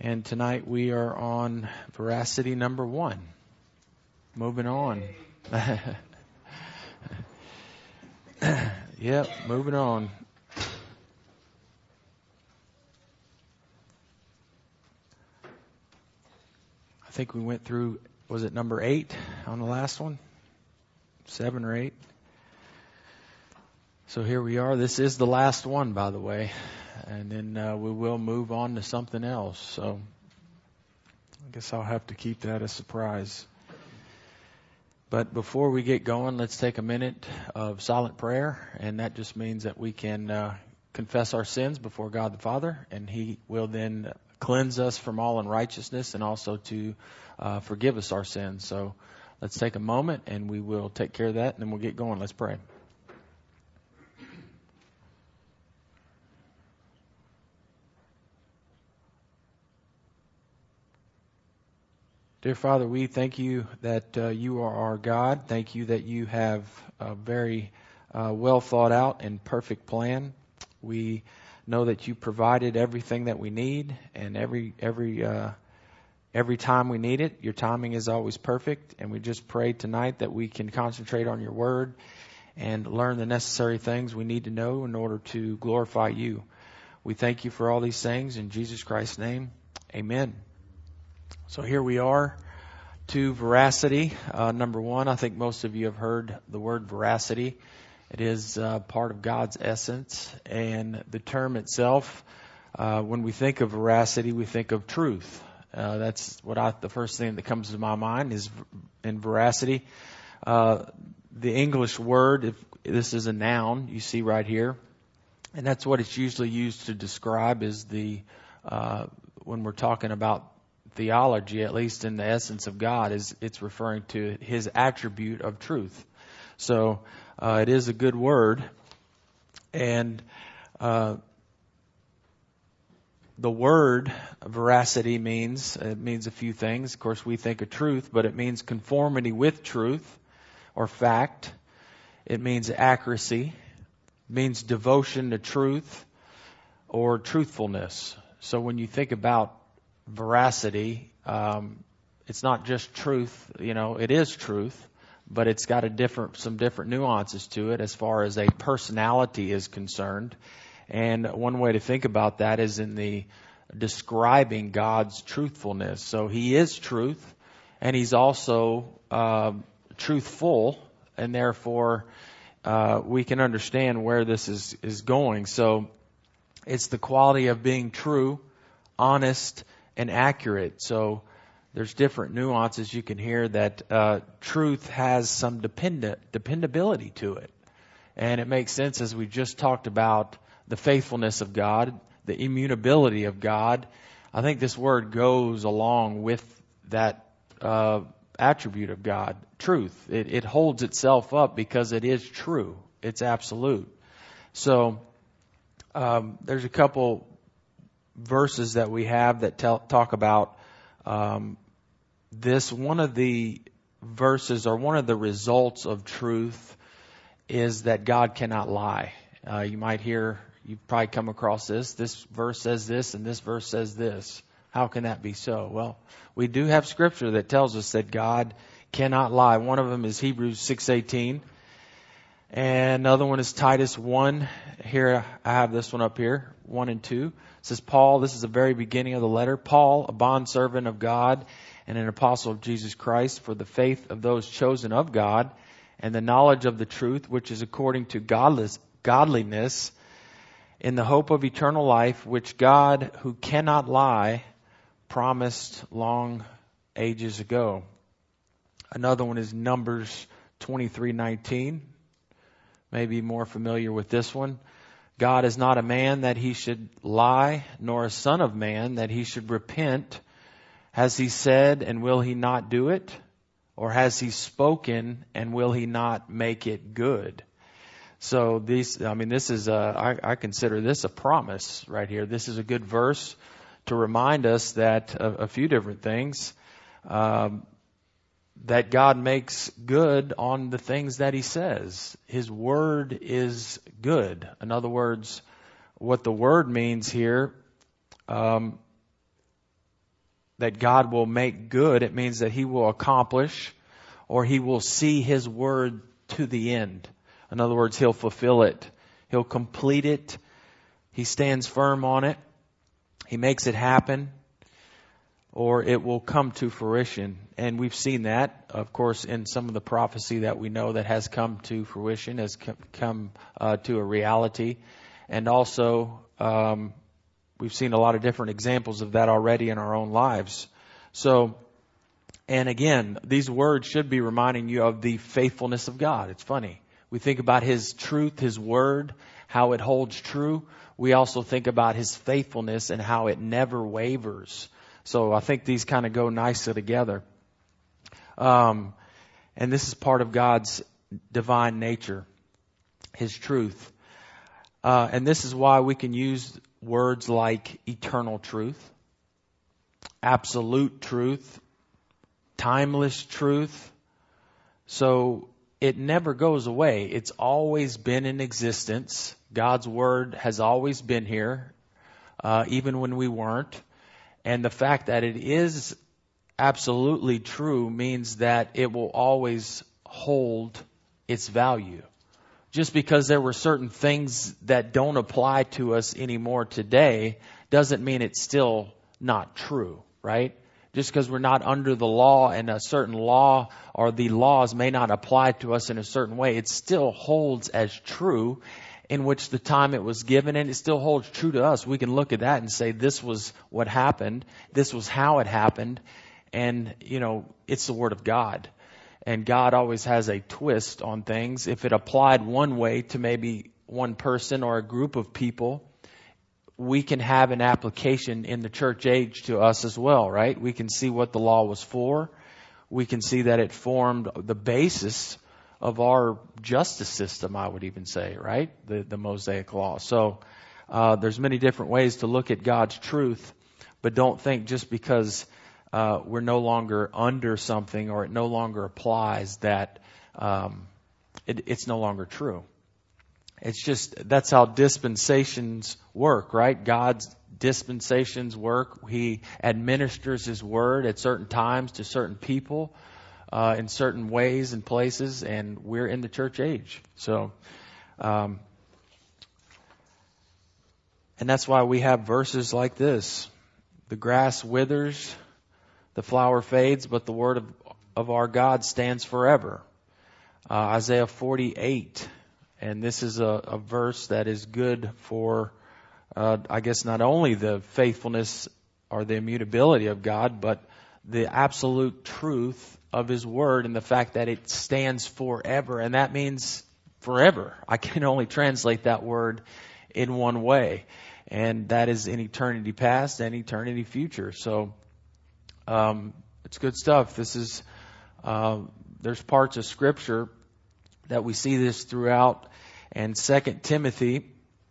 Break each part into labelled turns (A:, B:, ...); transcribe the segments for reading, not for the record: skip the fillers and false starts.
A: And tonight we are on veracity number 1. Moving on. Yep, moving on. I think we went through, was it number 8 on the last one? 7 or 8? So here we are. This is the last one, by the way. And then we will move on to something else. So I guess I'll have to keep that a surprise. But before we get going, let's take a minute of silent prayer. And that just means that we can confess our sins before God the Father. And He will then cleanse us from all unrighteousness and also to forgive us our sins. So let's take a moment and we will take care of that and then we'll get going. Let's pray. Dear Father, we thank you that you are our God. Thank you that you have a very well thought out and perfect plan. We know that you provided everything that we need, and every time we need it, your timing is always perfect. And we just pray tonight that we can concentrate on your word and learn the necessary things we need to know in order to glorify you. We thank you for all these things in Jesus Christ's name. Amen. So here we are to veracity. Number 1, I think most of you have heard the word veracity. It is part of God's essence. And the term itself, when we think of veracity, we think of truth. That's the first thing that comes to my mind is in veracity. The English word, if this is a noun, you see right here. And that's what it's usually used to describe is when we're talking about theology, at least in the essence of God, it's referring to His attribute of truth. So it is a good word, and the word veracity means a few things. Of course, we think of truth, but it means conformity with truth or fact. It means accuracy. It means devotion to truth or truthfulness. So when you think about veracity, it's not just truth, it is truth, but it's got some different nuances to it as far as a personality is concerned. And one way to think about that is in the describing God's truthfulness. So He is truth, and He's also truthful, and therefore we can understand where this is going. So it's the quality of being true, honest, and accurate. So there's different nuances you can hear that truth has some dependability to it. And it makes sense as we just talked about the faithfulness of God, the immutability of God. I think this word goes along with that attribute of God, truth. It holds itself up because it is true. It's absolute. So there's a couple verses that we have that talk about this. One of the verses or one of the results of truth is that God cannot lie. You've probably come across this. This verse says this and this verse says this. How can that be so? Well, we do have scripture that tells us that God cannot lie. One of them is Hebrews 6:18. And another one is Titus 1. Here, I have this one up here, 1 and 2. It says, Paul, this is the very beginning of the letter. Paul, a bondservant of God and an apostle of Jesus Christ, for the faith of those chosen of God and the knowledge of the truth, which is according to godliness, in the hope of eternal life, which God, who cannot lie, promised long ages ago. Another one is Numbers 23:19. Maybe more familiar with this one. God is not a man that He should lie, nor a son of man that He should repent. Has He said, and will He not do it? Or has He spoken, and will He not make it good? So I consider this a promise right here. This is a good verse to remind us that a few different things. That God makes good on the things that He says. His word is good. In other words, what the word means here that God will make good. It means that He will accomplish, or He will see His word to the end. In other words, He'll fulfill it. He'll complete it. He stands firm on it. He makes it happen, or it will come to fruition. And we've seen that, of course, in some of the prophecy that we know that has come to fruition, has come to a reality. And also, we've seen a lot of different examples of that already in our own lives. So, and again, these words should be reminding you of the faithfulness of God. It's funny. We think about His truth, His word, how it holds true. We also think about His faithfulness and how it never wavers. So I think these kind of go nicely together. And this is part of God's divine nature, His truth. And this is why we can use words like eternal truth, absolute truth, timeless truth. So it never goes away. It's always been in existence. God's word has always been here, even when we weren't. And the fact that it is absolutely true means that it will always hold its value. Just because there were certain things that don't apply to us anymore today doesn't mean it's still not true, right? Just because we're not under the law and a certain law or the laws may not apply to us in a certain way, it still holds as true in which the time it was given, and it still holds true to us. We can look at that and say, this was what happened. This was how it happened. And, it's the Word of God. And God always has a twist on things. If it applied one way to maybe one person or a group of people, we can have an application in the church age to us as well, right? We can see what the law was for. We can see that it formed the basis of our justice system, I would even say, right? The Mosaic Law. So there's many different ways to look at God's truth, but don't think just because we're no longer under something or it no longer applies that it's no longer true. It's just, that's how dispensations work, right? God's dispensations work. He administers His word at certain times to certain people in certain ways and places, and we're in the church age. So, and that's why we have verses like this. The grass withers, the flower fades, but the word of our God stands forever. Isaiah 48. And this is a verse that is good for, I guess, not only the faithfulness or the immutability of God, but the absolute truth of His word and the fact that it stands forever. And that means forever. I can only translate that word in one way. And that is in eternity past and eternity future. So, it's good stuff. This is, there's parts of Scripture that we see this throughout. And 2 Timothy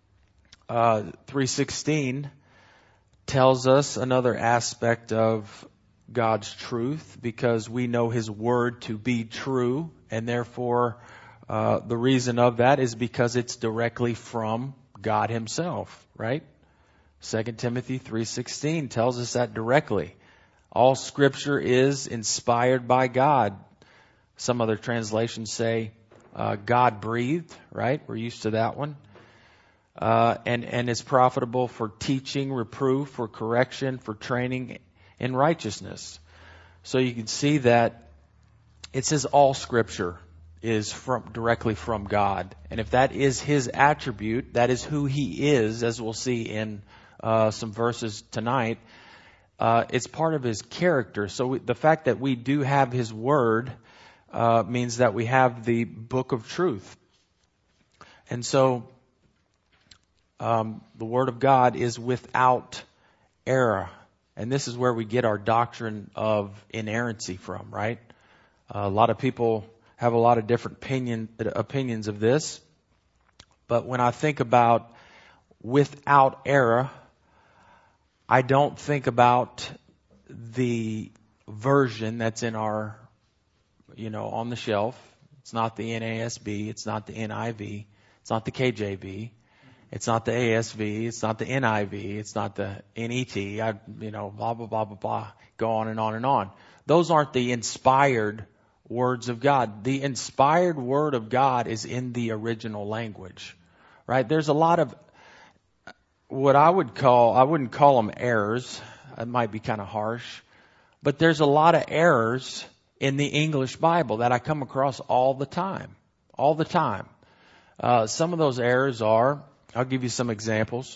A: 3:16 tells us another aspect of God's truth, because we know His word to be true, and therefore the reason of that is because it's directly from God Himself, right? 2 Timothy 3:16 tells us that directly. All Scripture is inspired by God. Some other translations say God breathed, right? We're used to that one. And is profitable for teaching, reproof, for correction, for training in righteousness. So you can see that it says all Scripture is directly from God. And if that is His attribute, that is who He is, as we'll see in some verses tonight, it's part of His character. So the fact that we do have His Word means that we have the book of truth. And so the Word of God is without error. And this is where we get our doctrine of inerrancy from, right? A lot of people have a lot of different opinions of this. But when I think about without error, I don't think about the version that's in our, on the shelf. It's not the NASB. It's not the NIV. It's not the KJV. It's not the ASV. It's not the NIV. It's not the NET. Blah, blah, blah, blah, blah. Go on and on and on. Those aren't the inspired words of God. The inspired word of God is in the original language, right? There's a lot of what I wouldn't call them errors. It might be kind of harsh, but there's a lot of errors in the English Bible that I come across all the time. Some of those errors are, I'll give you some examples.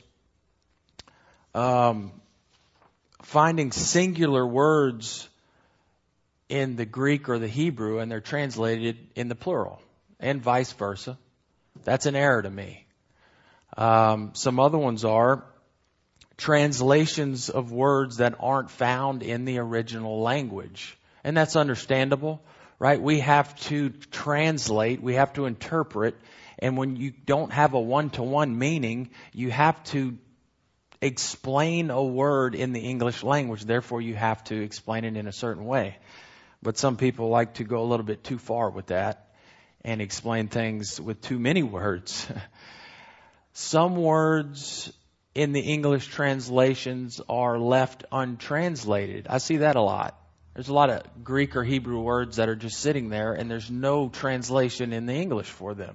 A: Finding singular words in the Greek or the Hebrew and they're translated in the plural and vice versa. That's an error to me. Some other ones are translations of words that aren't found in the original language. And that's understandable, right? We have to translate, we have to interpret, and when you don't have a one-to-one meaning, you have to explain a word in the English language. Therefore, you have to explain it in a certain way. But some people like to go a little bit too far with that and explain things with too many words. Some words in the English translations are left untranslated. I see that a lot. There's a lot of Greek or Hebrew words that are just sitting there and there's no translation in the English for them.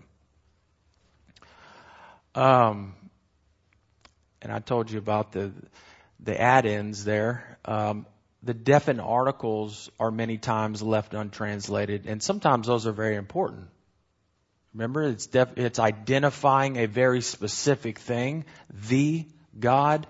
A: And I told you about the add-ins there. The definite articles are many times left untranslated, and sometimes those are very important. Remember, it's identifying a very specific thing, the God.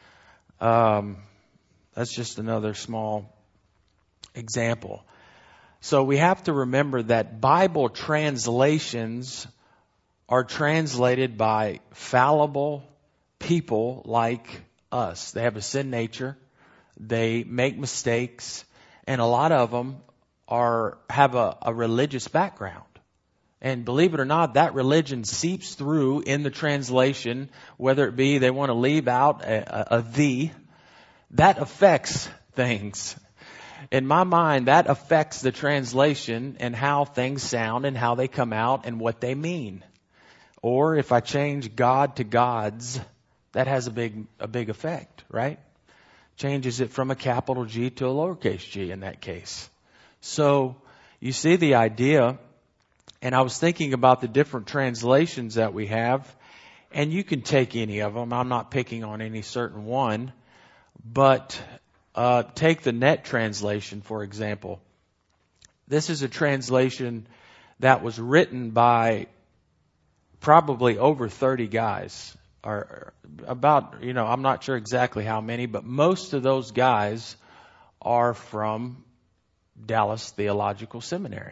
A: That's just another small example. So we have to remember that Bible translations are translated by fallible people like us. They have a sin nature. They make mistakes, and a lot of them have a religious background. And believe it or not, that religion seeps through in the translation, whether it be they want to leave out a "the." That affects things. In my mind, that affects the translation and how things sound and how they come out and what they mean. Or if I change God to gods, that has a big effect, right? Changes it from a capital G to a lowercase g in that case. So you see the idea, and I was thinking about the different translations that we have, and you can take any of them. I'm not picking on any certain one, but take the Net translation, for example. This is a translation that was written by probably over 30 guys. Are about, I'm not sure exactly how many, but most of those guys are from Dallas Theological Seminary.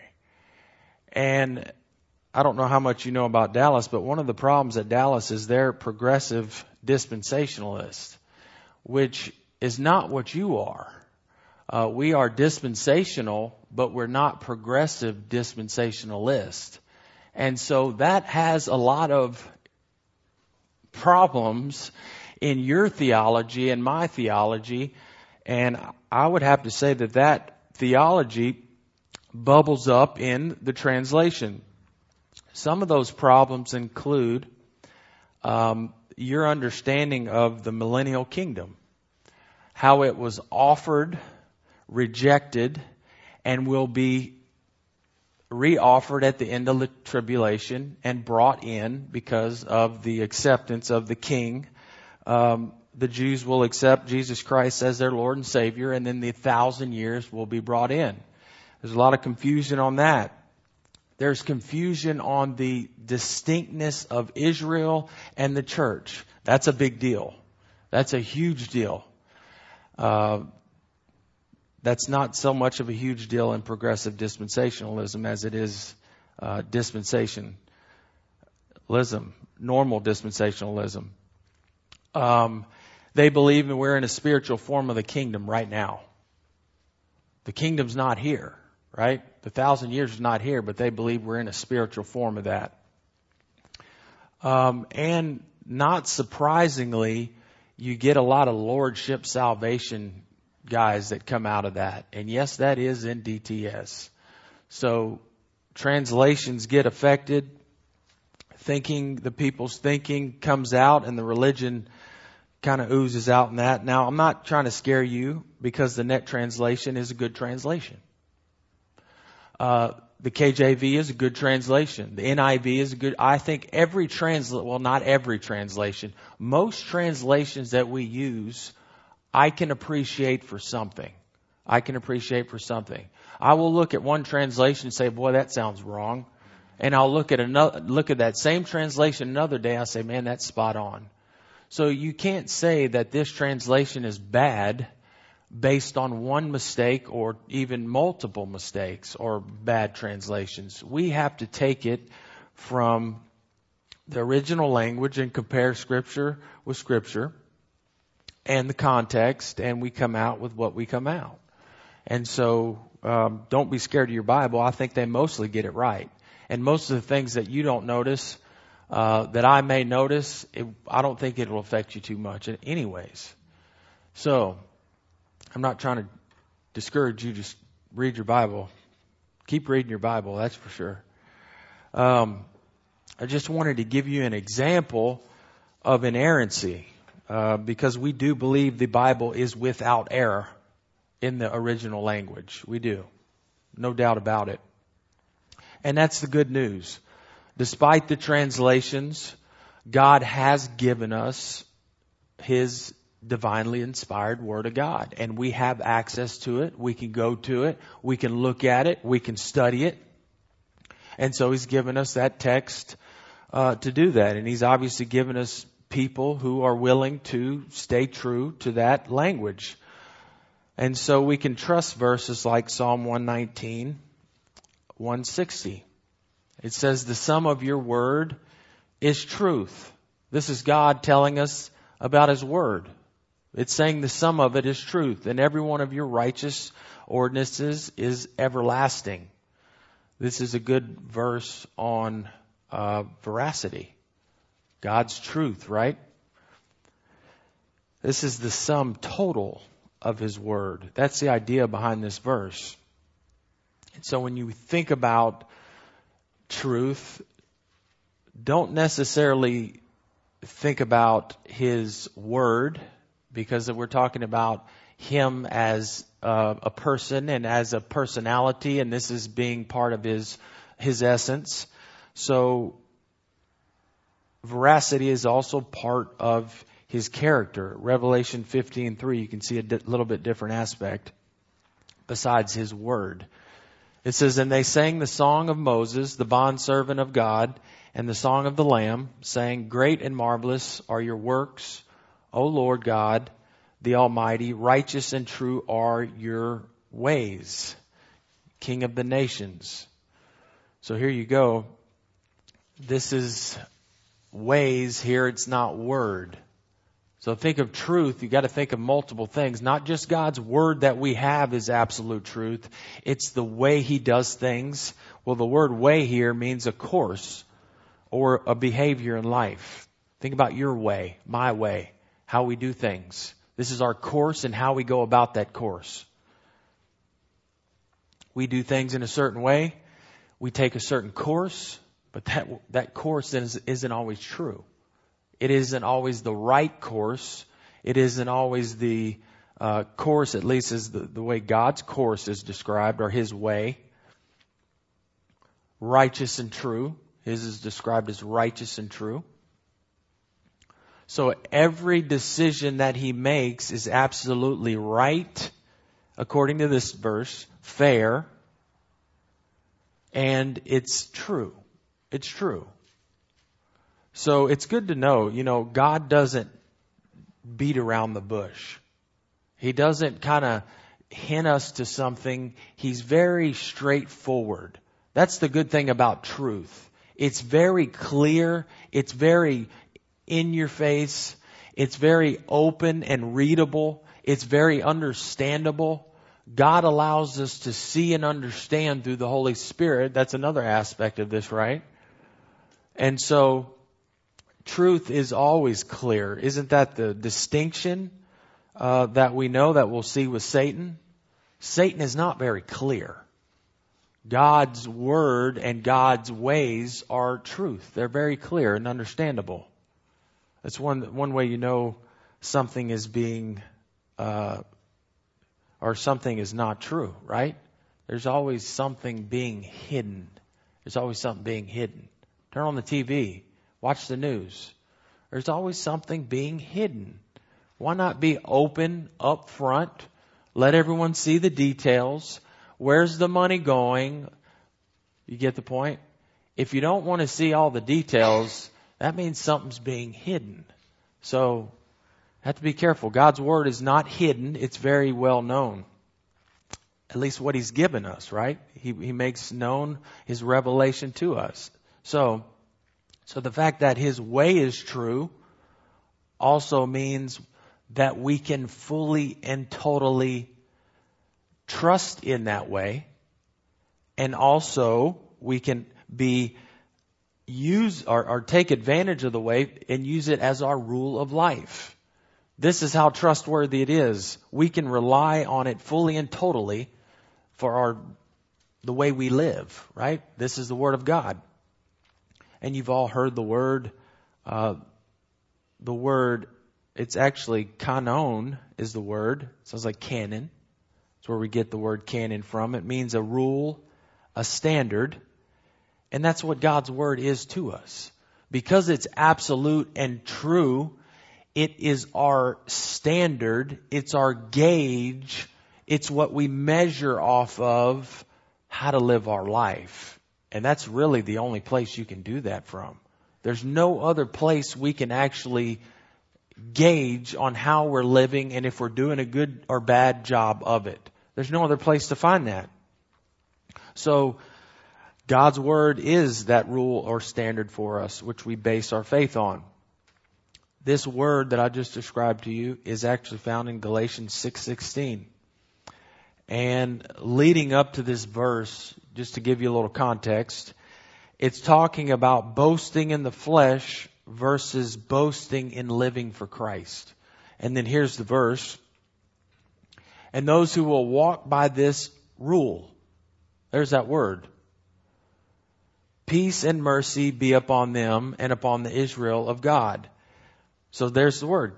A: And I don't know how much you know about Dallas, but one of the problems at Dallas is they're progressive dispensationalists, which is not what you are. We are dispensational, but we're not progressive dispensationalists. And so that has a lot of problems in your theology and my theology, and I would have to say that theology bubbles up in the translation. Some of those problems include your understanding of the millennial kingdom, how it was offered, rejected, and will be reoffered at the end of the tribulation and brought in because of the acceptance of the King. The Jews will accept Jesus Christ as their Lord and Savior, and then the 1,000 years will be brought in. There's a lot of confusion on that. There's confusion on the distinctness of Israel and the church. That's a big deal. That's a huge deal. That's not so much of a huge deal in progressive dispensationalism as it is dispensationalism, normal dispensationalism. They believe that we're in a spiritual form of the kingdom right now. The kingdom's not here, right? The 1,000 years is not here, but they believe we're in a spiritual form of that. And not surprisingly, you get a lot of lordship salvation guys that come out of that. And yes, that is in DTS. So translations get affected. the people's thinking comes out, and the religion kind of oozes out in that. Now, I'm not trying to scare you, because the Net translation is a good translation. The KJV is a good translation. The NIV is a good. I think not every translation. Most translations that we use, I can appreciate for something. I will look at one translation and say, boy, that sounds wrong. And I'll look at that same translation another day. I'll say, man, that's spot on. So you can't say that this translation is bad based on one mistake or even multiple mistakes or bad translations. We have to take it from the original language and compare Scripture with Scripture and the context, and we come out with what we come out. And so don't be scared of your Bible. I think they mostly get it right. And most of the things that you don't notice, that I may notice, I don't think it will affect you too much anyways. So I'm not trying to discourage you. Just read your Bible. Keep reading your Bible, that's for sure. I just wanted to give you an example of inerrancy, because we do believe the Bible is without error in the original language. We do. No doubt about it. And that's the good news. Despite the translations, God has given us His divinely inspired Word of God. And we have access to it. We can go to it. We can look at it. We can study it. And so He's given us that text to do that. And He's obviously given us people who are willing to stay true to that language. And so we can trust verses like Psalm 119, 160. It says, the sum of your word is truth. This is God telling us about His Word. It's saying the sum of it is truth, and every one of your righteous ordinances is everlasting. This is a good verse on veracity. God's truth, right? This is the sum total of His Word. That's the idea behind this verse. And so when you think about truth, don't necessarily think about His Word, because we're talking about Him as a person and as a personality, and this is being part of His essence. So veracity is also part of His character. Revelation 15:3, you can see a little bit different aspect besides His Word. It says, and they sang the song of Moses, the bondservant of God, and the song of the Lamb, saying, great and marvelous are your works, O Lord God, the Almighty. Righteous and true are your ways, King of the nations. So here you go. This is ways here. It's not word. So think of truth. You got to think of multiple things. Not just God's Word that we have is absolute truth. It's the way He does things. Well, the word way here means a course or a behavior in life. Think about your way, my way, how we do things. This is our course and how we go about that course. We do things in a certain way. We take a certain course, but that course isn't always true. It isn't always the right course. It isn't always the course, at least is the way God's course is described, or His way. Righteous and true. His is described as righteous and true. So every decision that He makes is absolutely right, according to this verse, fair, and it's true. It's true. So it's good to know, God doesn't beat around the bush. He doesn't kind of hint us to something. He's very straightforward. That's the good thing about truth. It's very clear. It's very in your face. It's very open and readable. It's very understandable. God allows us to see and understand through the Holy Spirit. That's another aspect of this, right? And so truth is always clear. Isn't that the distinction that we know that we'll see with Satan? Satan is not very clear. God's Word and God's ways are truth. They're very clear and understandable. That's one way you know something is being, or something is not true, right? There's always something being hidden. There's always something being hidden. Turn on the TV. Watch the news. There's always something being hidden. Why not be open up front? Let everyone see the details. Where's the money going? You get the point? If you don't want to see all the details, that means something's being hidden. So, have to be careful. God's Word is not hidden. It's very well known. At least what He's given us, right? He makes known His revelation to us. So the fact that His way is true also means that we can fully and totally trust in that way. And also we can use or take advantage of the way and use it as our rule of life. This is how trustworthy it is. We can rely on it fully and totally for the way we live, right? This is the Word of God. And you've all heard the word. It's actually kanon is the word. It sounds like canon. That's where we get the word canon from. It means a rule, a standard. And that's what God's Word is to us. Because it's absolute and true, it is our standard. It's our gauge. It's what we measure off of how to live our life. And that's really the only place you can do that from. There's no other place we can actually gauge on how we're living and if we're doing a good or bad job of it. There's no other place to find that. So God's Word is that rule or standard for us, which we base our faith on. This word that I just described to you is actually found in Galatians 6:16. And leading up to this verse, just to give you a little context, it's talking about boasting in the flesh versus boasting in living for Christ. And then here's the verse. And those who will walk by this rule, there's that word. Peace and mercy be upon them and upon the Israel of God. So there's the word.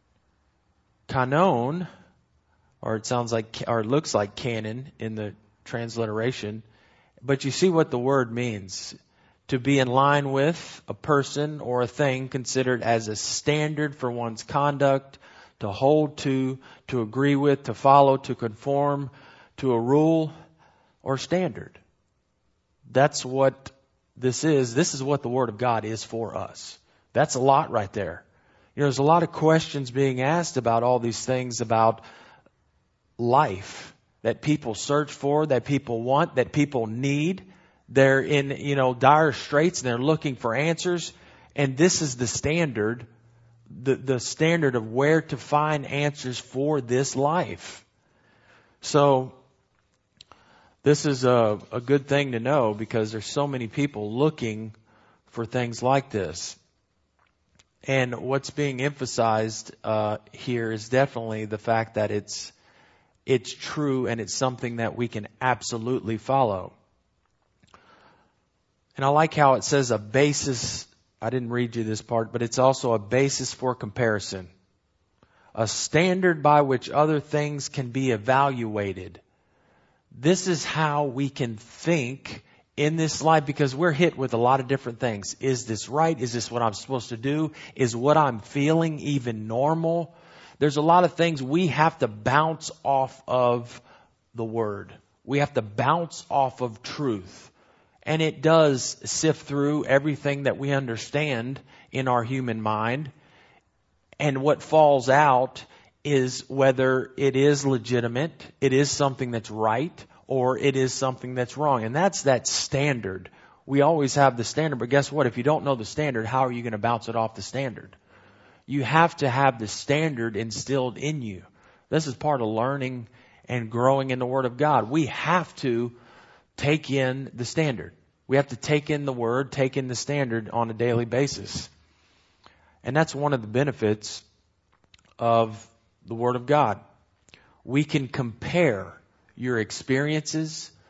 A: Kanon, or it sounds like, or it looks like canon in the transliteration. But you see what the word means. To be in line with a person or a thing considered as a standard for one's conduct, to hold to agree with, to follow, to conform to a rule or standard. That's what this is. This is what the Word of God is for us. That's a lot right there. You know, there's a lot of questions being asked about all these things about life that people search for, that people want, that people need. They're in, dire straits and they're looking for answers. And this is the standard, the standard of where to find answers for this life. So this is a good thing to know because there's so many people looking for things like this. And what's being emphasized here is definitely the fact that it's true and it's something that we can absolutely follow. And I like how it says a basis. I didn't read you this part, but it's also a basis for comparison. A standard by which other things can be evaluated. This is how we can think in this life because we're hit with a lot of different things. Is this right? Is this what I'm supposed to do? Is what I'm feeling even normal? There's a lot of things we have to bounce off of the Word. We have to bounce off of truth. And it does sift through everything that we understand in our human mind. And what falls out is whether it is legitimate, it is something that's right, or it is something that's wrong. And that's that standard. We always have the standard, but guess what? If you don't know the standard, how are you going to bounce it off the standard? You have to have the standard instilled in you. This is part of learning and growing in the Word of God. We have to take in the standard. We have to take in the Word, take in the standard on a daily basis. And that's one of the benefits of the Word of God. We can compare your experiences, the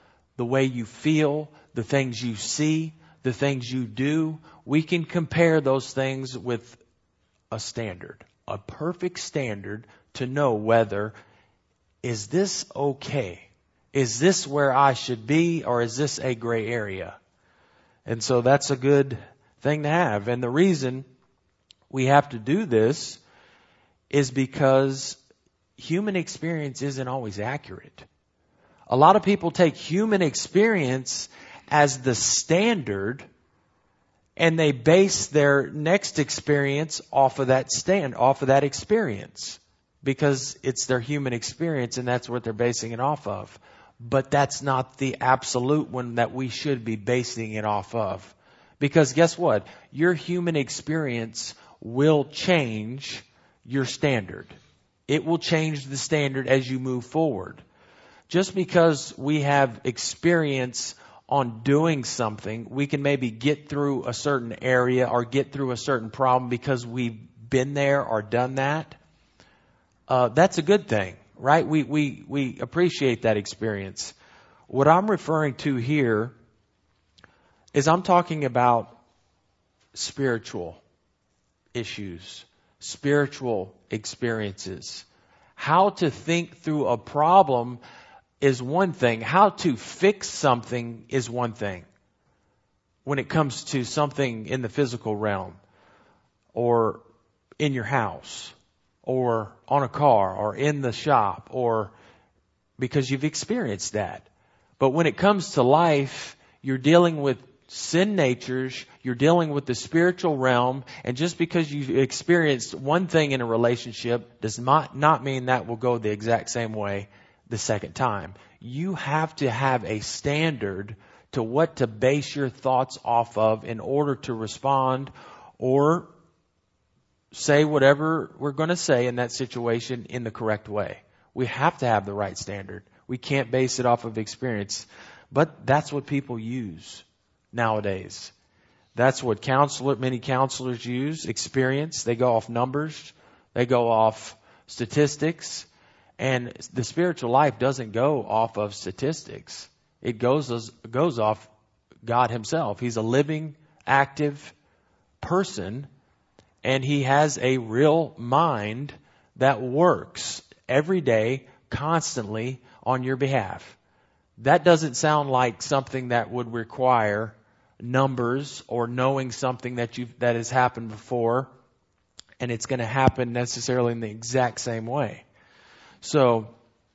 A: the way you feel, the things you see, the things you do. We can compare those things with a standard, a perfect standard to know whether, is this okay? Is this where I should be, or is this a gray area? And so that's a good thing to have. And the reason we have to do this is because human experience isn't always accurate. A lot of people take human experience as the standard, and they base their next experience off of that experience, because it's their human experience and that's what they're basing it off of. But that's not the absolute one that we should be basing it off of. Because guess what? Your human experience will change your standard. It will change the standard as you move forward. Just because we have experience on doing something, we can maybe get through a certain area or get through a certain problem because we've been there or done that. That's a good thing, right? We appreciate that experience. What I'm referring to here is I'm talking about spiritual issues, spiritual experiences. How to think through a problem is one thing. How to fix something is one thing. When it comes to something in the physical realm, or in your house, or on a car, or in the shop, or because you've experienced that. But when it comes to life, you're dealing with sin natures, you're dealing with the spiritual realm, and just because you've experienced one thing in a relationship does not mean that will go the exact same way the second time. You have to have a standard to what to base your thoughts off of in order to respond or say whatever we're going to say in that situation in the correct way. We have to have the right standard. We can't base it off of experience. But that's what people use nowadays. That's what many counselors use, experience. They go off numbers. They go off statistics. And the spiritual life doesn't go off of statistics. It goes off God himself. He's a living, active person, and he has a real mind that works every day, constantly on your behalf. That doesn't sound like something that would require numbers or knowing something that has happened before, and it's going to happen necessarily in the exact same way. So,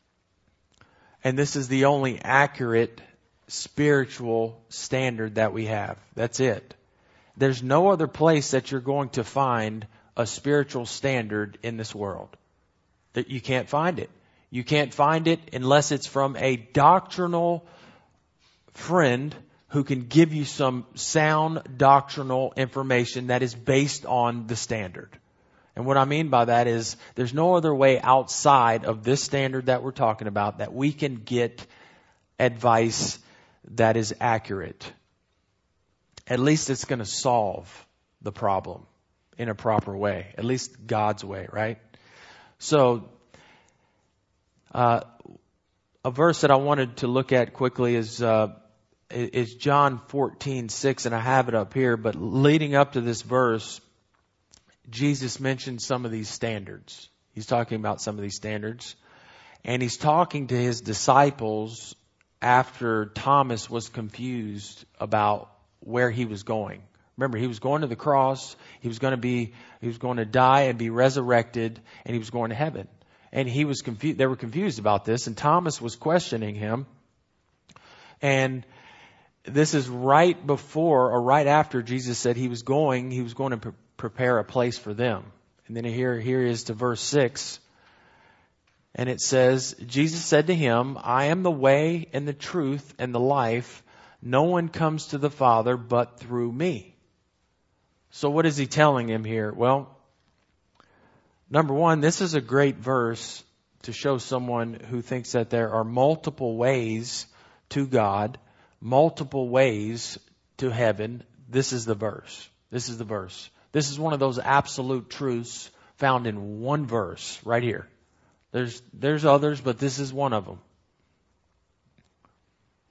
A: and this is the only accurate spiritual standard that we have. That's it. There's no other place that you're going to find a spiritual standard in this world. That you can't find it. You can't find it unless it's from a doctrinal friend who can give you some sound doctrinal information that is based on the standard. And what I mean by that is there's no other way outside of this standard that we're talking about that we can get advice that is accurate. At least it's going to solve the problem in a proper way. At least God's way, right? So, a verse that I wanted to look at quickly is John 14:6, and I have it up here. But leading up to this verse, Jesus mentioned some of these standards. He's talking about some of these standards. And he's talking to his disciples after Thomas was confused about where he was going. Remember, he was going to the cross. He was going to die and be resurrected, and he was going to heaven. And he was confused. They were confused about this, and Thomas was questioning him. And this is right before or right after Jesus said he was going to prepare a place for them. And then here is to verse 6. And it says, Jesus said to him, I am the way and the truth and the life. No one comes to the Father but through me. So what is he telling him here? Well, number one, this is a great verse to show someone who thinks that there are multiple ways to God, multiple ways to heaven. This is the verse. This is the verse. This is one of those absolute truths found in one verse right here. There's others, but this is one of them.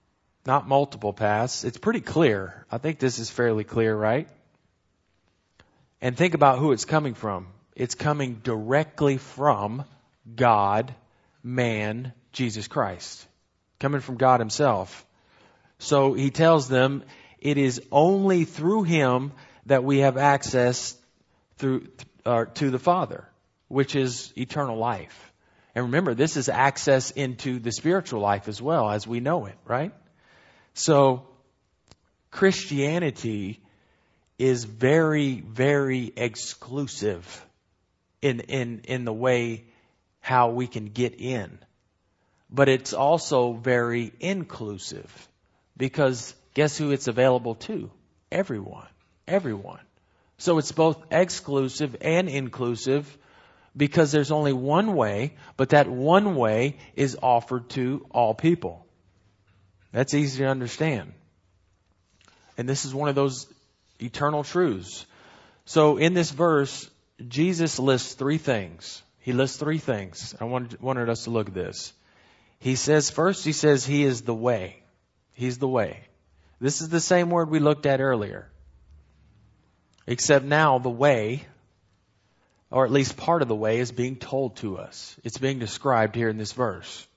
A: not multiple paths. It's pretty clear. I think this is fairly clear, right? And think about who it's coming from. It's coming directly from God, man, Jesus Christ. Coming from God himself. So he tells them it is only through him that we have access to the Father, which is eternal life. And remember, this is access into the spiritual life as well as we know it, right? So Christianity is very, very exclusive in the way how we can get in. But it's also very inclusive, because guess who it's available to? Everyone. Everyone. So it's both exclusive and inclusive, because there's only one way, but that one way is offered to all people. That's easy to understand. And this is one of those eternal truths. So in this verse, Jesus lists three things. He lists three things. I wanted us to look at this. He says, first, he says he is the way. He's the way. This is the same word we looked at earlier. Except now the way, or at least part of the way, is being told to us. It's being described here in this verse,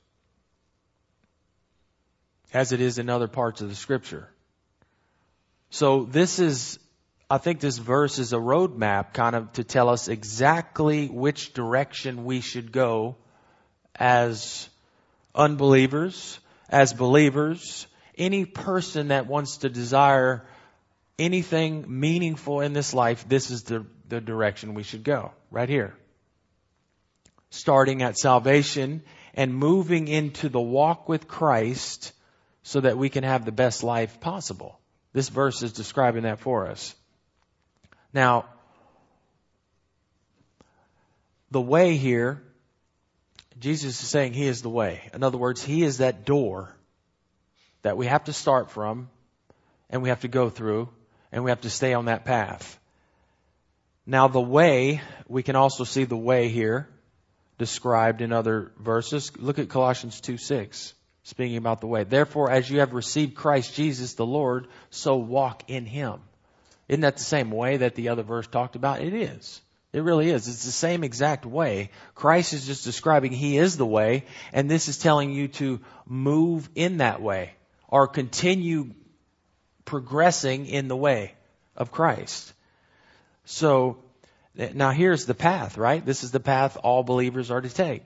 A: as it is in other parts of the Scripture. So I think this verse is a roadmap kind of to tell us exactly which direction we should go as unbelievers, as believers, any person that wants to desire anything meaningful in this life. This is the direction we should go, right here. Starting at salvation and moving into the walk with Christ so that we can have the best life possible. This verse is describing that for us. Now, the way here, Jesus is saying he is the way. In other words, he is that door that we have to start from, and we have to go through, and we have to stay on that path. Now the way, we can also see the way here described in other verses. Look at Colossians 2:6, speaking about the way. Therefore, as you have received Christ Jesus the Lord, so walk in him. Isn't that the same way that the other verse talked about? It is. It really is. It's the same exact way. Christ is just describing he is the way, and this is telling you to move in that way or continue progressing in the way of Christ. So now here's the path, right? This is the path all believers are to take.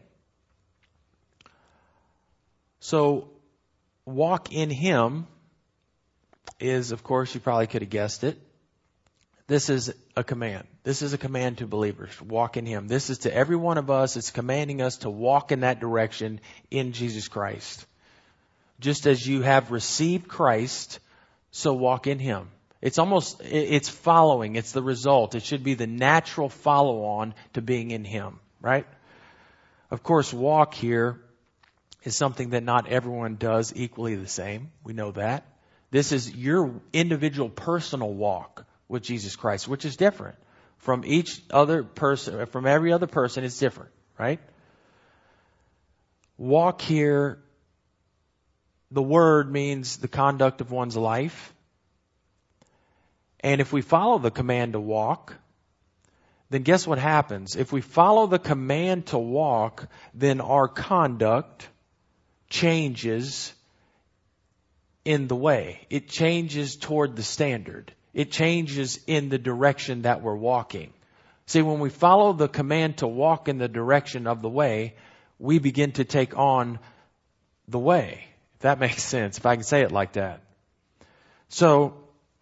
A: So walk in him is, of course, you probably could have guessed it. This is a command. This is a command to believers. Walk in him. This is to every one of us. It's commanding us to walk in that direction in Jesus Christ. Just as you have received Christ, so walk in him. It's following. It's the result. It should be the natural follow-on to being in him, right? Of course, walk here is something that not everyone does equally the same. We know that. This is your individual personal walk with Jesus Christ, which is different from each other person. From every other person, it's different, right? Walk here, the word means the conduct of one's life. And if we follow the command to walk, then guess what happens? If we follow the command to walk, then our conduct changes in the way. It changes toward the standard. It changes in the direction that we're walking. See, when we follow the command to walk in the direction of the way, we begin to take on the way. If that makes sense, if I can say it like that. So,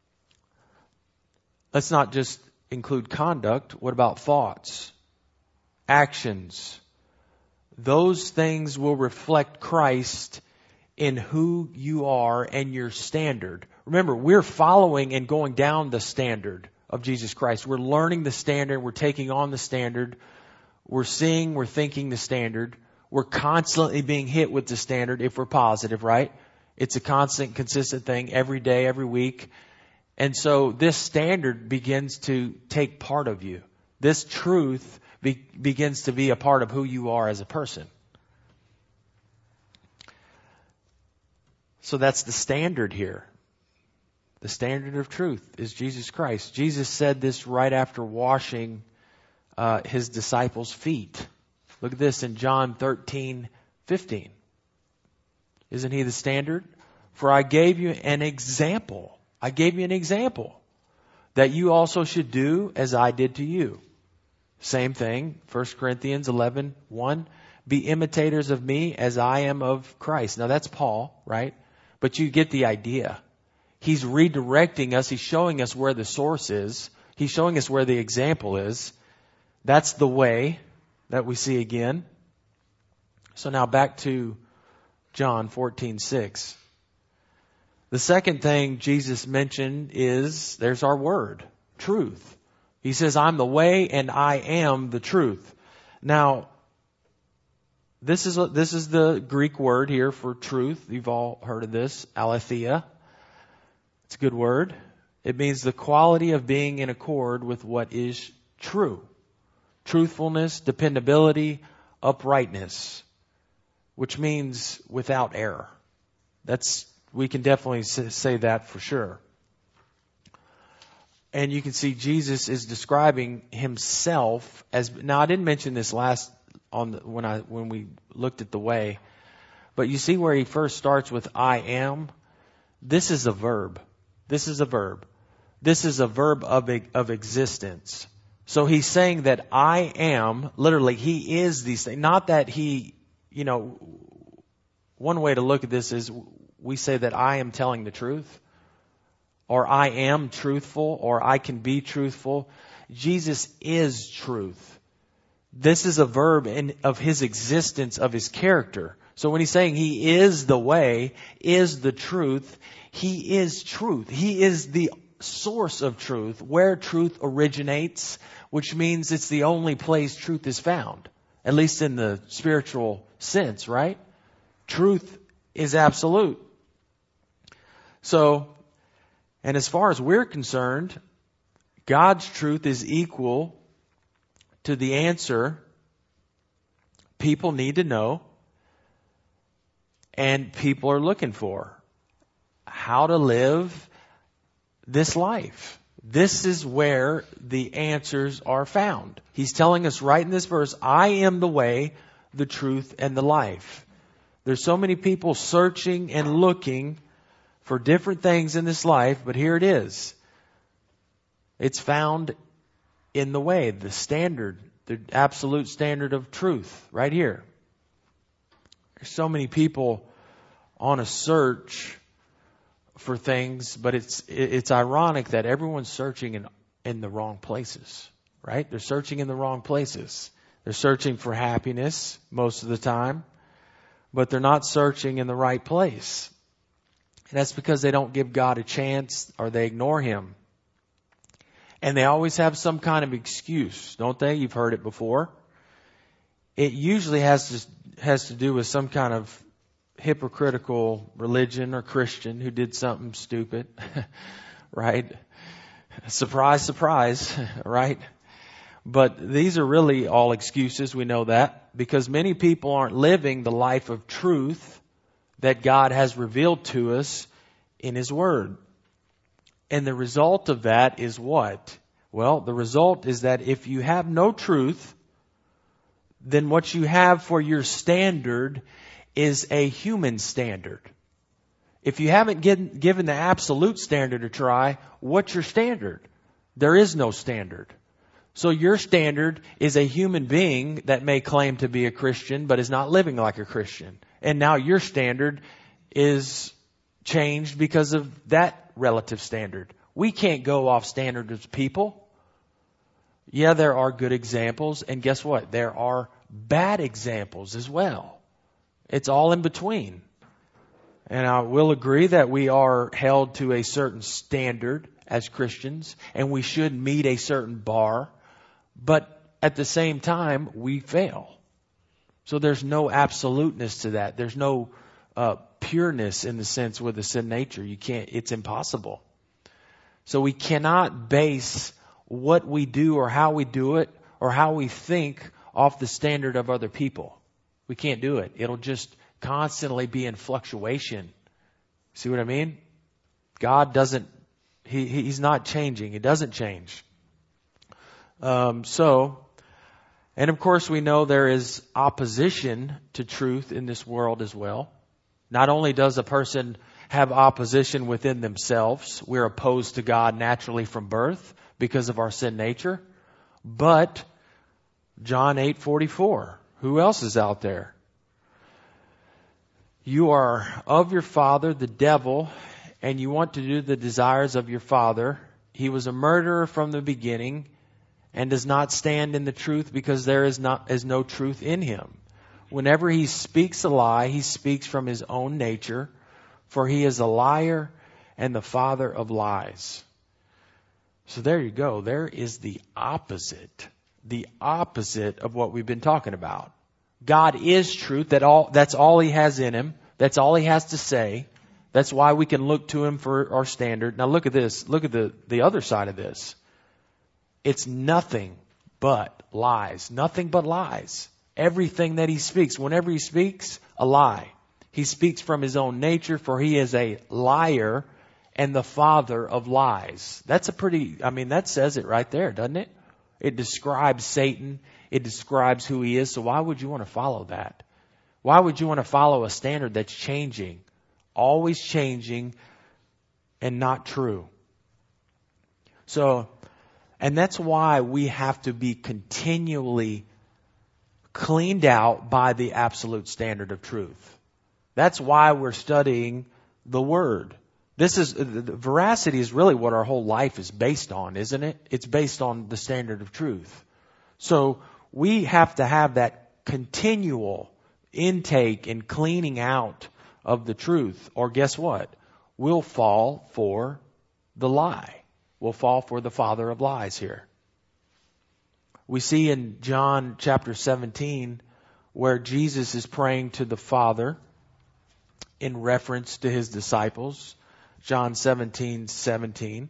A: let's not just include conduct. What about thoughts? Actions? Those things will reflect Christ in who you are and your standard. Remember, we're following and going down the standard of Jesus Christ. We're learning the standard. We're taking on the standard. We're seeing, we're thinking the standard. We're constantly being hit with the standard if we're positive, right? It's a constant, consistent thing every day, every week. And so this standard begins to take part of you. This truth begins to be a part of who you are as a person. So that's the standard here. The standard of truth is Jesus Christ. Jesus said this right after washing his disciples' feet. Look at this in John 13:15. Isn't he the standard? For I gave you an example. I gave you an example that you also should do as I did to you. Same thing, 1 Corinthians 11:1. Be imitators of me as I am of Christ. Now that's Paul, right? But you get the idea. He's redirecting us. He's showing us where the source is. He's showing us where the example is. That's the way that we see again. So now back to John 14:6. The second thing Jesus mentioned is, there's our word, truth. He says, I'm the way and I am the truth. Now, this is the Greek word here for truth. You've all heard of this, aletheia. It's a good word. It means the quality of being in accord with what is true. Truthfulness, dependability, uprightness, which means without error. We can definitely say that for sure. And you can see Jesus is describing himself as, now I didn't mention this when we looked at the way, but you see where he first starts with I am. This is a verb. This is a verb. This is a verb of existence. So he's saying that I am, literally, he is these things. Not that he, one way to look at this is we say that I am telling the truth, or I am truthful, or I can be truthful. Jesus is truth. This is a verb of his existence, of his character. So when he's saying he is the way, is the truth, he is truth. He is the source of truth, where truth originates, which means it's the only place truth is found, at least in the spiritual sense, right? Truth is absolute. So, and as far as we're concerned, God's truth is equal to the answer people need to know and people are looking for. How to live this life. This is where the answers are found. He's telling us right in this verse, I am the way, the truth, and the life. There's so many people searching and looking for different things in this life, but here it is. It's found in the way, the standard, the absolute standard of truth, right here. There's so many people on a search for things, but it's ironic that everyone's searching in the wrong places, right? They're searching in the wrong places. They're searching for happiness most of the time, but they're not searching in the right place. And that's because they don't give God a chance or they ignore him. And they always have some kind of excuse, don't they? You've heard it before. It usually has to do with some kind of hypocritical religion or Christian who did something stupid, right? Surprise, surprise, right? But these are really all excuses. We know that because many people aren't living the life of truth that God has revealed to us in his word. And the result of that is what? Well, the result is that if you have no truth, then what you have for your standard is a human standard. If you haven't given the absolute standard a try, what's your standard? There is no standard. So your standard is a human being that may claim to be a Christian, but is not living like a Christian. And now your standard is changed because of that relative standard. We can't go off standard as people. Yeah, there are good examples. And guess what? There are bad examples as well. It's all in between. And I will agree that we are held to a certain standard as Christians, and we should meet a certain bar. But at the same time, we fail. So there's no absoluteness to that. There's no pureness in the sense with the sin nature. It's impossible. So we cannot base what we do or how we do it or how we think off the standard of other people. We can't do it. It'll just constantly be in fluctuation. See what I mean? God doesn't, He's not changing. He doesn't change. And of course we know there is opposition to truth in this world as well. Not only does a person have opposition within themselves, we're opposed to God naturally from birth because of our sin nature, but John 8:44, who else is out there? You are of your father, the devil, and you want to do the desires of your father. He was a murderer from the beginning and does not stand in the truth because there is no truth in him. Whenever he speaks a lie, he speaks from his own nature, for he is a liar and the father of lies. So there you go. There is the opposite of what we've been talking about. God is truth. That's all He has in Him. That's all He has to say. That's why we can look to Him for our standard. Now look at this. Look at the other side of this. It's nothing but lies. Nothing but lies. Everything that He speaks, whenever He speaks, a lie. He speaks from His own nature, for He is a liar and the father of lies. That says it right there, doesn't it? It describes Satan. It describes who he is. So why would you want to follow that? Why would you want to follow a standard that's changing, always changing, and not true? So, and that's why we have to be continually cleaned out by the absolute standard of truth. That's why we're studying the Word. The veracity is really what our whole life is based on, isn't it? It's based on the standard of truth. So we have to have that continual intake and cleaning out of the truth. Or guess what? We'll fall for the lie. We'll fall for the father of lies here. We see in John chapter 17 where Jesus is praying to the Father in reference to His disciples. John 17:17.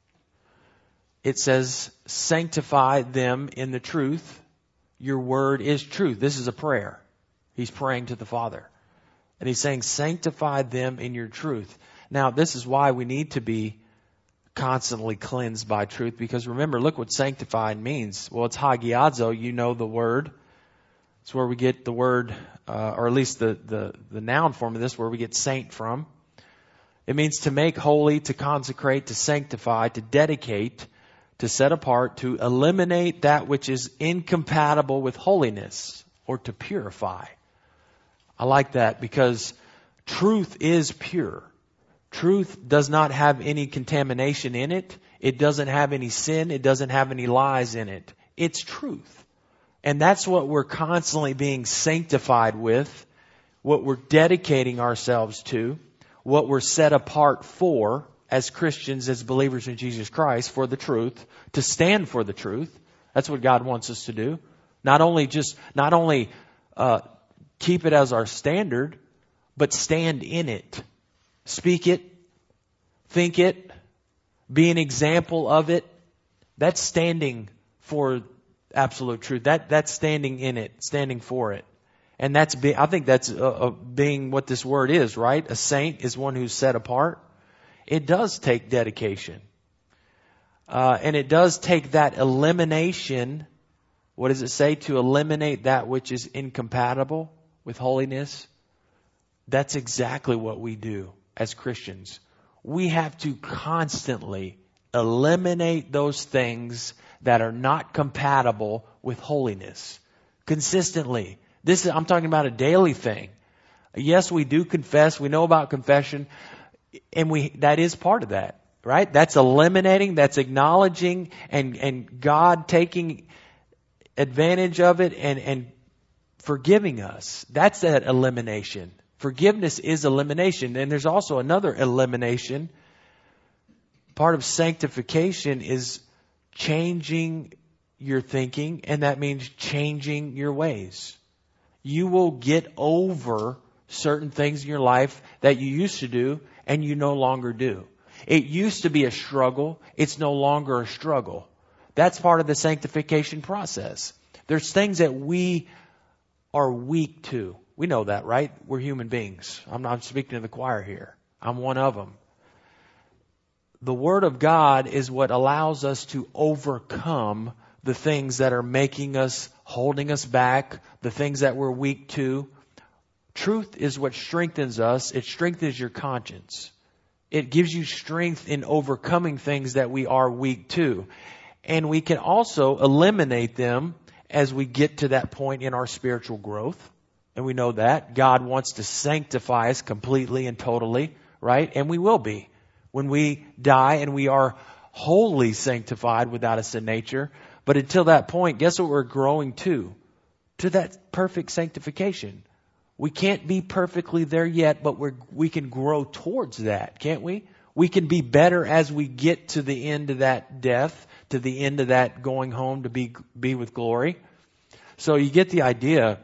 A: It says, sanctify them in the truth. Your word is truth. This is a prayer. He's praying to the Father. And He's saying, sanctify them in your truth. Now, this is why we need to be constantly cleansed by truth. Because remember, look what sanctified means. Well, it's hagiadzo. You know the word. It's where we get the word, or at least the noun form of this, where we get saint from. It means to make holy, to consecrate, to sanctify, to dedicate, to set apart, to eliminate that which is incompatible with holiness, or to purify. I like that because truth is pure. Truth does not have any contamination in it. It doesn't have any sin. It doesn't have any lies in it. It's truth. And that's what we're constantly being sanctified with, what we're dedicating ourselves to, what we're set apart for as Christians, as believers in Jesus Christ, for the truth, to stand for the truth. That's what God wants us to do. Not only keep it as our standard, but stand in it. Speak it, think it, be an example of it. That's standing for absolute truth. That's standing in it, standing for it. And I think that's being what this word is, right? A saint is one who's set apart. It does take dedication. And it does take that elimination. What does it say? To eliminate that which is incompatible with holiness. That's exactly what we do as Christians. We have to constantly eliminate those things that are not compatible with holiness. Consistently. I'm talking about a daily thing. Yes, we do confess. We know about confession. And that is part of that, right? That's eliminating, that's acknowledging, and God taking advantage of it and forgiving us. That's that elimination. Forgiveness is elimination. And there's also another elimination. Part of sanctification is changing your thinking, and that means changing your ways. You will get over certain things in your life that you used to do and you no longer do. It used to be a struggle. It's no longer a struggle. That's part of the sanctification process. There's things that we are weak to. We know that, right? We're human beings. I'm not speaking to the choir here. I'm one of them. The Word of God is what allows us to overcome the things that are making us, holding us back, the things that we're weak to. Truth is what strengthens us. It strengthens your conscience. It gives you strength in overcoming things that we are weak to. And we can also eliminate them as we get to that point in our spiritual growth. And we know that God wants to sanctify us completely and totally, right? And we will be. When we die and we are wholly sanctified without a sin nature. But until that point, guess what we're growing to? To that perfect sanctification. We can't be perfectly there yet, but we can grow towards that, can't we? We can be better as we get to the end of that death, to the end of that going home to be with glory. So you get the idea.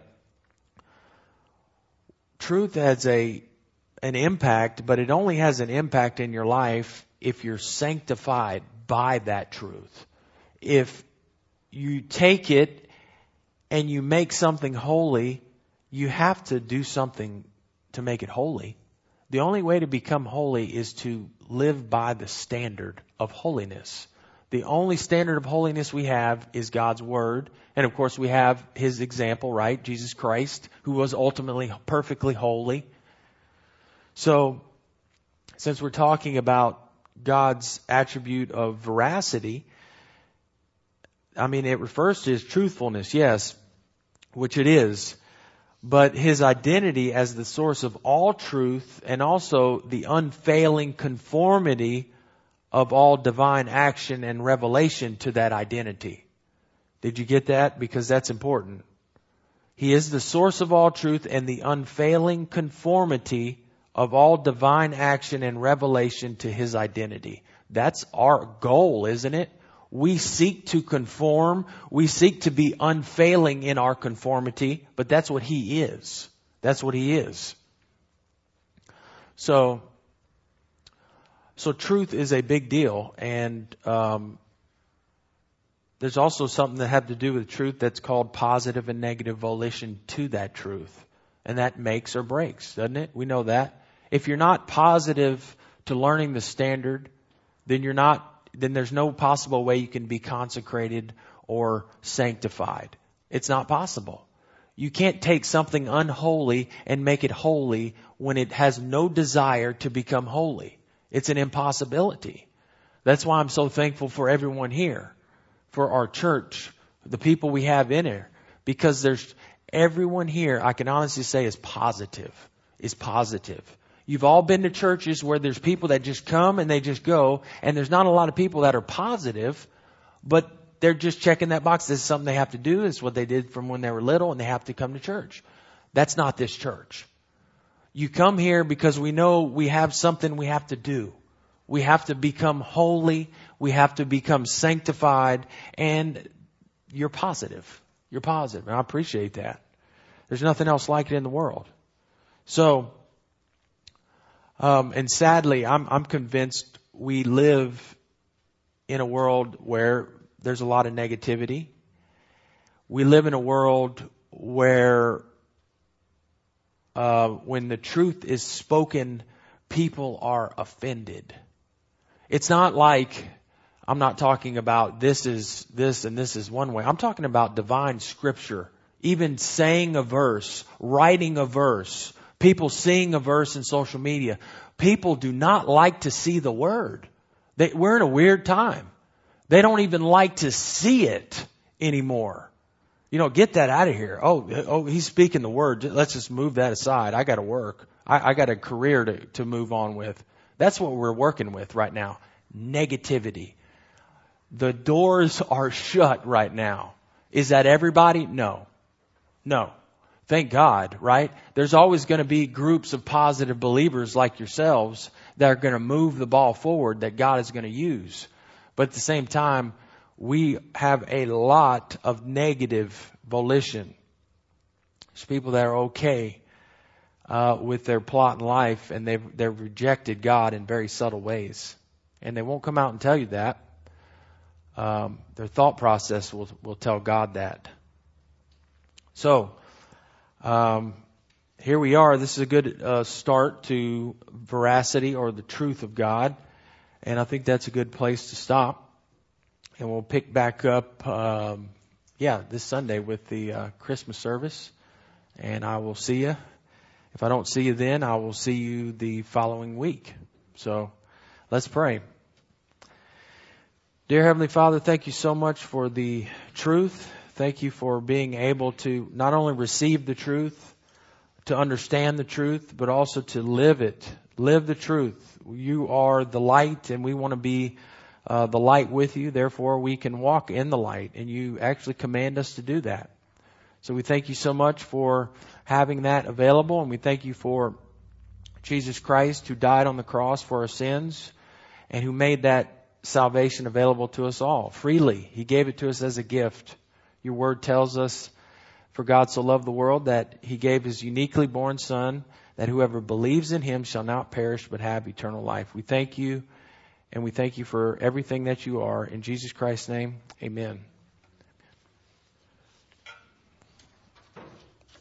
A: Truth has an impact, but it only has an impact in your life if you're sanctified by that truth. If you take it and you make something holy, you have to do something to make it holy. The only way to become holy is to live by the standard of holiness. The only standard of holiness we have is God's Word. And of course we have His example, right? Jesus Christ, who was ultimately perfectly holy. So, since we're talking about God's attribute of veracity, it refers to His truthfulness, yes, which it is. But His identity as the source of all truth and also the unfailing conformity of all divine action and revelation to that identity. Did you get that? Because that's important. He is the source of all truth and the unfailing conformity of all divine action and revelation to His identity. That's our goal, isn't it? We seek to conform. We seek to be unfailing in our conformity, but that's what He is. That's what He is. So truth is a big deal, and there's also something that has to do with truth that's called positive and negative volition to that truth. And that makes or breaks, doesn't it? We know that. If you're not positive to learning the standard, then there's no possible way you can be consecrated or sanctified. It's not possible. You can't take something unholy and make it holy when it has no desire to become holy. It's an impossibility. That's why I'm so thankful for everyone here, for our church, the people we have in here, because there's everyone here, I can honestly say, is positive. You've all been to churches where there's people that just come and they just go, and there's not a lot of people that are positive, but they're just checking that box. This is something they have to do. It's what they did from when they were little, and they have to come to church. That's not this church. You come here because we know we have something we have to do. We have to become holy. We have to become sanctified, and you're positive. You're positive, and I appreciate that. There's nothing else like it in the world. So, and sadly, I'm convinced we live in a world where there's a lot of negativity. We live in a world where when the truth is spoken, people are offended. It's not like, I'm not talking about this is this and this is one way. I'm talking about divine scripture. Even saying a verse, writing a verse, people seeing a verse in social media. People do not like to see the word. We're in a weird time. They don't even like to see it anymore. Get that out of here. Oh, he's speaking the word. Let's just move that aside. I got to work. I got a career to move on with. That's what we're working with right now. Negativity. The doors are shut right now. Is that everybody? No. Thank God, right? There's always going to be groups of positive believers like yourselves that are going to move the ball forward that God is going to use. But at the same time, we have a lot of negative volition. There's people that are okay with their plot in life, and they've rejected God in very subtle ways. And they won't come out and tell you that. Their thought process will tell God that. So, here we are. This is a good start to veracity or the truth of God. And I think that's a good place to stop. And we'll pick back up, this Sunday with the Christmas service. And I will see you. If I don't see you then, I will see you the following week. So let's pray. Dear Heavenly Father, thank you so much for the truth. Thank you for being able to not only receive the truth, to understand the truth, but also to live it. Live the truth. You are the light, and we want to be the light with you. Therefore, we can walk in the light, and you actually command us to do that. So we thank you so much for having that available, and we thank you for Jesus Christ who died on the cross for our sins and who made that salvation available to us all freely. He gave it to us as a gift. Your word tells us, for God so loved the world that He gave His uniquely born Son, that whoever believes in Him shall not perish but have eternal life. We thank you, and we thank you for everything that you are. In Jesus Christ's name, amen.